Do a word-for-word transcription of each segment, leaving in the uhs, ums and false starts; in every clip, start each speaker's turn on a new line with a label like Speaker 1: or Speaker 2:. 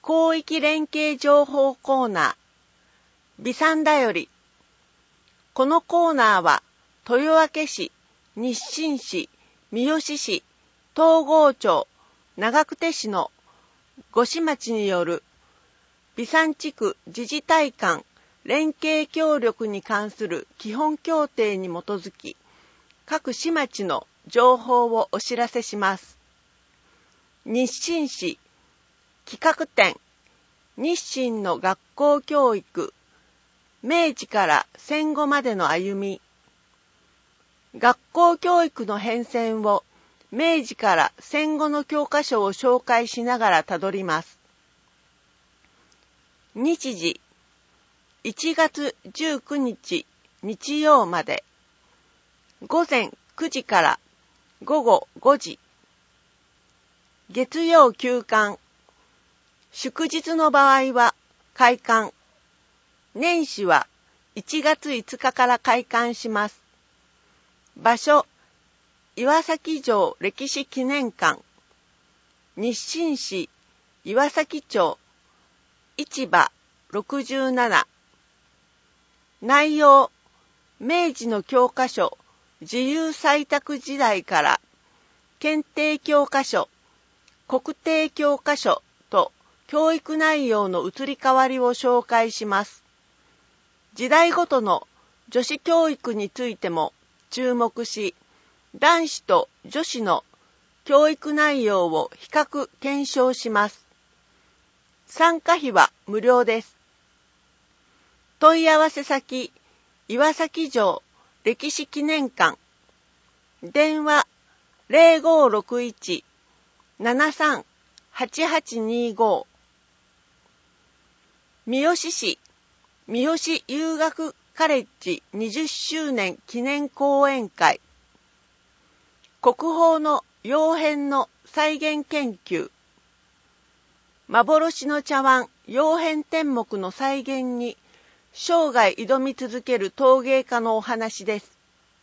Speaker 1: 広域連携情報コーナー、備産だより。このコーナーは、豊明市、日清市、三好市、東郷町、長久手市の五市町による、備産地区自治体間連携協力に関する基本協定に基づき、各市町の情報をお知らせします。日清市企画展、日清の学校教育、明治から戦後までの歩み。学校教育の変遷を明治から戦後の教科書を紹介しながらたどります。日時、いちがつじゅうくにち日曜まで、午前くじから午後ごじ。月曜休館、祝日の場合は開館。年始はいちがついつかから開館します。場所、岩崎城歴史記念館、日清市岩崎町市場ろくじゅうなな。内容、明治の教科書自由採択時代から検定教科書、国定教科書と教育内容の移り変わりを紹介します。時代ごとの女子教育についても注目し、男子と女子の教育内容を比較検証します。参加費は無料です。問い合わせ先、岩崎城歴史記念館、電話 ゼロごろくいち ななさん はちはちにご。三好市三好遊学カレッジにじゅっしゅうねん記念講演会、国宝の窯変の再現研究、幻の茶碗窯変天目の再現に生涯挑み続ける陶芸家のお話です。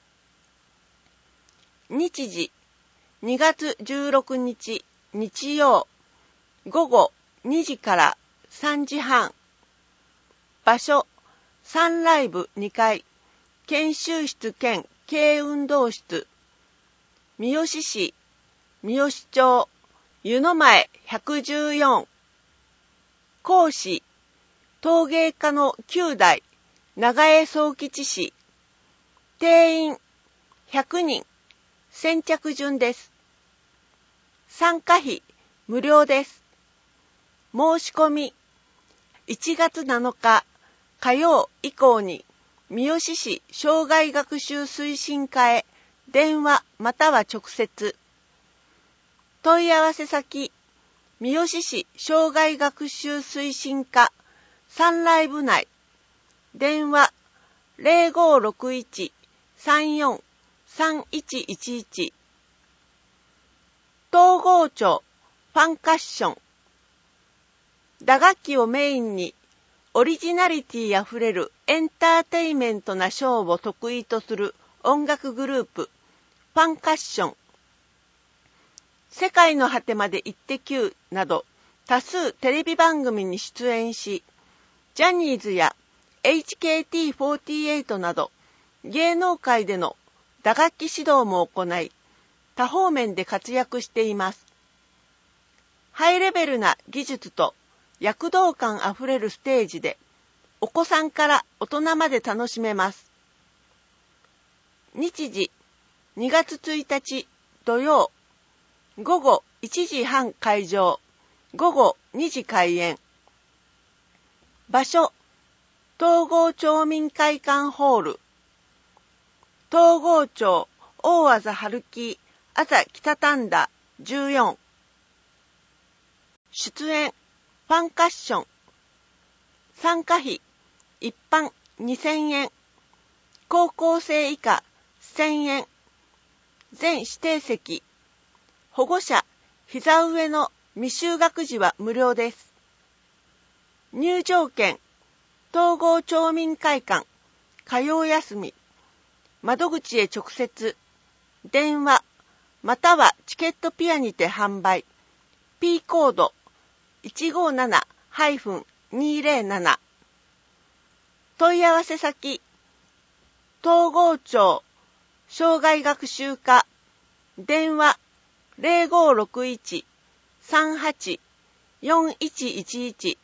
Speaker 1: 日時、にがつじゅうろくにち日曜、午後にじからさんじはん。場所、サンライブにかい、研修室兼軽運動室、三好市、三好町、湯の前ひゃくじゅうよん。講師、陶芸家のきゅうだい、長江宗吉氏。定員ひゃくにん、先着順です。参加費無料です。申し込み、いちがつなのか火曜以降に三好市障害学習推進課へ電話または直接。問い合わせ先、三好市障害学習推進課サンライブ内、電話 ゼロごろくいち さんよん さんいちいちいち。東郷町ファンカッション、打楽器をメインにオリジナリティあふれるエンターテイメントなショーを得意とする音楽グループファンカッション、世界の果てまでイッテ Q など多数テレビ番組に出演し、ジャニーズや エイチケーティーフォーティーエイト など芸能界での打楽器指導も行い、多方面で活躍しています。ハイレベルな技術と躍動感あふれるステージで、お子さんから大人まで楽しめます。日時、にがつついたち土曜、午後いちじはん開場、午後にじ開演。場所、東郷町民会館ホール、東郷町大あざ春木あざ北丹田じゅうよん。出演、ファンカッション。参加費、一般にせんえん。高校生以下せんえん。全指定席。保護者、膝上の未就学児は無料です。入場券、東郷町民会館、火曜休み。窓口へ直接、電話、またはチケットピアにて販売。P コードいちごーななにぜろなな 問い合わせ先東郷町障害学習課電話 ゼロごろくいち さんはち よんいちいちいち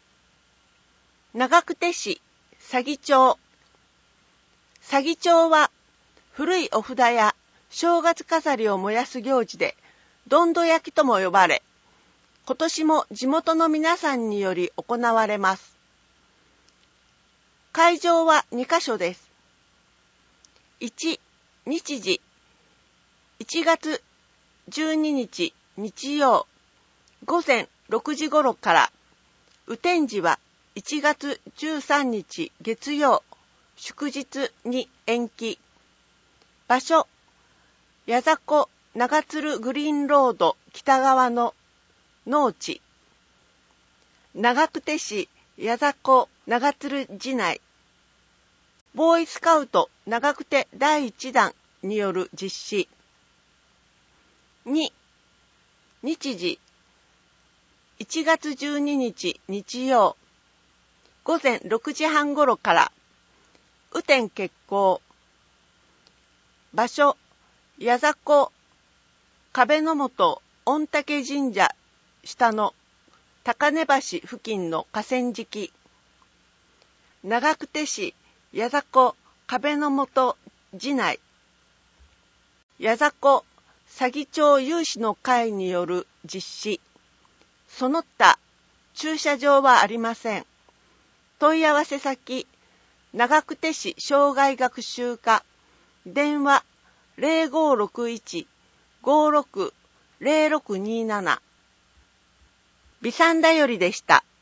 Speaker 1: 長久手市佐木町佐木町は古いお札や正月飾りを燃やす行事でどんど焼きとも呼ばれ、今年も地元の皆さんにより行われます。会場はにカ所です。いち、日時いちがつじゅうににち日曜午前ろくじ頃から、雨天時はいちがつじゅうさんにち月曜祝日に延期。場所、矢迫長鶴グリーンロード北側の農地。長久手市矢迫長鶴寺内。ボーイスカウト長久手だいいちだんによる実施。に、日時いちがつじゅうににち日曜午前ろくじはん頃から雨天決行。場所、矢迫壁の本御嶽神社下の高根橋付近の河川敷。長久手市矢迫壁の本寺内。矢迫佐木町有志の会による実施。その他駐車場はありません。問い合わせ先長久手市障害学習課電話 ゼロごろくいち ごろく ゼロろくになな。美さんだよりでした。